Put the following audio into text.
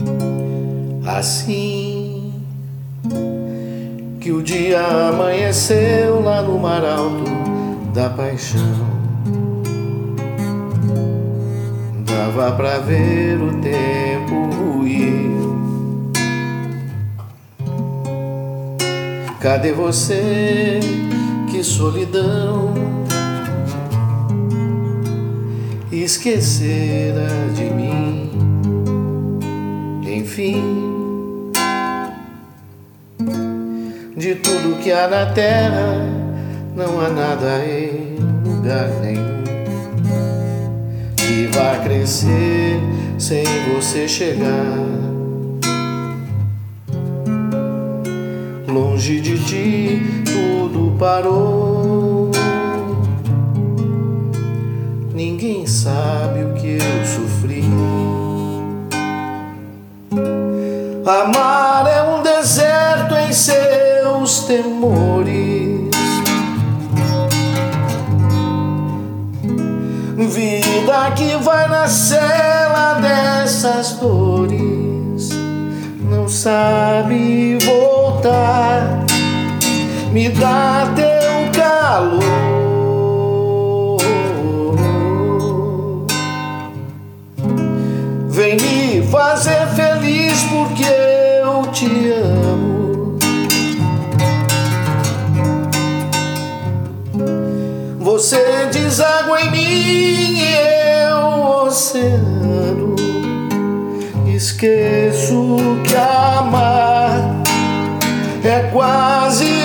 Assim que o dia amanheceu lá no mar alto da paixão, dava pra ver o tempo ruir. Cadê você? Que solidão, esquecera de mim. Enfim, de tudo que há na terra, não há nada em lugar nenhum que vá crescer sem você chegar. Longe de ti tudo parou. Ninguém sabe o que eu sofri. Amar é um deserto em seus temores. Vida que vai na cela dessas dores, não sabe voltar. Me dá teu calor, vem me fazer feliz porque eu te amo. Você deságua em mim e eu oceano. Esqueço que amar é quase